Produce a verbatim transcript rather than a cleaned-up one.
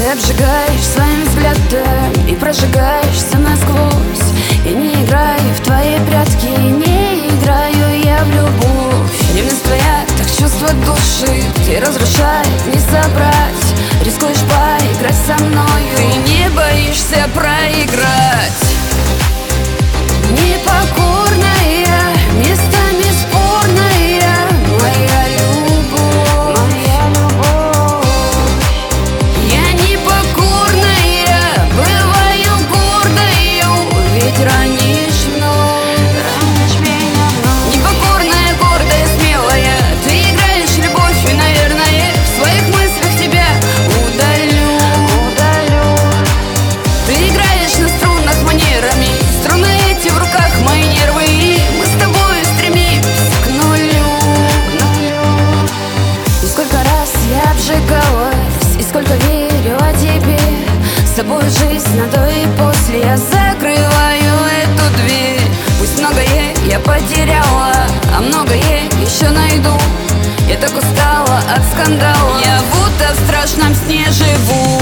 обжигаешь своим взглядом и прожигаешься насквозь. Я не играю в твои прятки, не играю я в любовь. Ревность твоя, так чувство души, ты разрушает, не собрать. Рискуешь поиграть со мною, ты не боишься проиграть. Непокорная, местами спорная, моя любовь, моя любовь. Я непокорная, бываю гордою, ведь ранишь вновь, ранишь меня вновь. Непокорная, гордая, смелая, ты играешь любовью, наверное, в своих мыслях тебя удалю, удалю. Ты играешь на струнах манерами, струны эти в руках мои нервы, и мы с тобой стремимся к нулю, нулю. И сколько раз я обжигалась, и сколько верю о тебе. С тобой жизнь на до и после, я закрываю эту дверь. Пусть многое я потеряла, а многое еще найду. Я так устала от скандала, я будто в страшном сне живу.